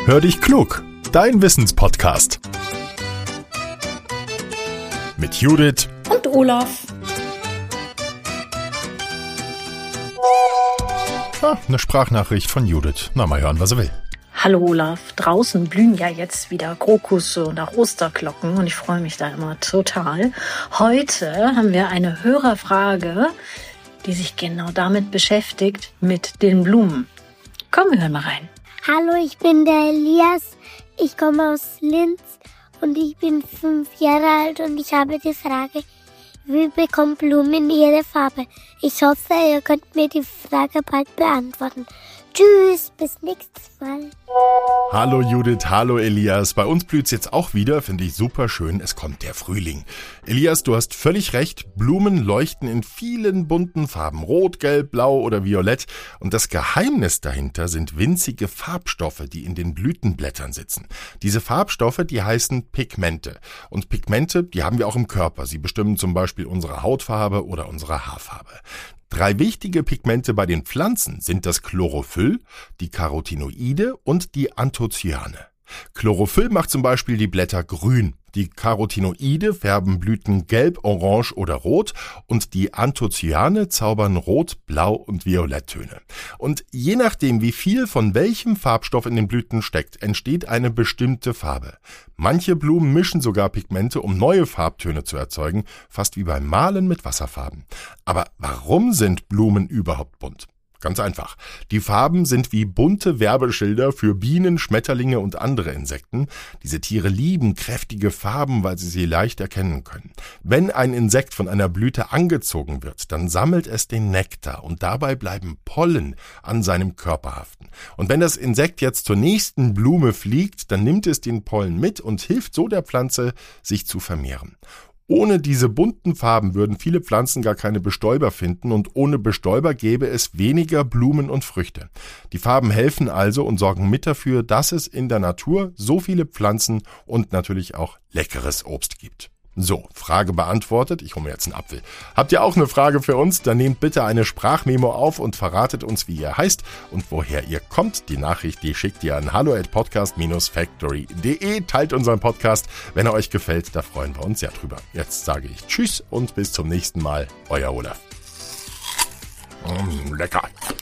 Hör dich klug, dein Wissenspodcast. Mit Judith und Olaf. Eine Sprachnachricht von Judith. Na, mal hören, was er will. Hallo Olaf, draußen blühen ja jetzt wieder Krokusse und auch Osterglocken und ich freue mich da immer total. Heute haben wir eine Hörerfrage, die sich genau damit beschäftigt, mit den Blumen. Komm, wir hören mal rein. Hallo, ich bin der Elias. Ich komme aus Linz und ich bin 5 Jahre alt und ich habe die Frage, wie bekommen Blumen ihre Farbe? Ich hoffe, ihr könnt mir die Frage bald beantworten. Tschüss, bis nächstes Mal. Hallo Judith, hallo Elias. Bei uns blüht's jetzt auch wieder, finde ich super schön. Es kommt der Frühling. Elias, du hast völlig recht. Blumen leuchten in vielen bunten Farben. Rot, gelb, blau oder violett. Und das Geheimnis dahinter sind winzige Farbstoffe, die in den Blütenblättern sitzen. Diese Farbstoffe, die heißen Pigmente. Und Pigmente, die haben wir auch im Körper. Sie bestimmen zum Beispiel unsere Hautfarbe oder unsere Haarfarbe. 3 wichtige Pigmente bei den Pflanzen sind das Chlorophyll, die Carotinoide und die Anthocyane. Chlorophyll macht zum Beispiel die Blätter grün, die Carotinoide färben Blüten gelb, orange oder rot und die Anthocyane zaubern rot, blau und violetttöne. Und je nachdem, wie viel von welchem Farbstoff in den Blüten steckt, entsteht eine bestimmte Farbe. Manche Blumen mischen sogar Pigmente, um neue Farbtöne zu erzeugen, fast wie beim Malen mit Wasserfarben. Aber warum sind Blumen überhaupt bunt? Ganz einfach. Die Farben sind wie bunte Werbeschilder für Bienen, Schmetterlinge und andere Insekten. Diese Tiere lieben kräftige Farben, weil sie leicht erkennen können. Wenn ein Insekt von einer Blüte angezogen wird, dann sammelt es den Nektar und dabei bleiben Pollen an seinem Körper haften. Und wenn das Insekt jetzt zur nächsten Blume fliegt, dann nimmt es den Pollen mit und hilft so der Pflanze, sich zu vermehren. Ohne diese bunten Farben würden viele Pflanzen gar keine Bestäuber finden und ohne Bestäuber gäbe es weniger Blumen und Früchte. Die Farben helfen also und sorgen mit dafür, dass es in der Natur so viele Pflanzen und natürlich auch leckeres Obst gibt. So, Frage beantwortet. Ich hole mir jetzt einen Apfel. Habt ihr auch eine Frage für uns? Dann nehmt bitte eine Sprachmemo auf und verratet uns, wie ihr heißt und woher ihr kommt. Die Nachricht, die schickt ihr an hallo@podcast-factory.de. Teilt unseren Podcast, wenn er euch gefällt. Da freuen wir uns sehr drüber. Jetzt sage ich Tschüss und bis zum nächsten Mal. Euer Olaf. Lecker.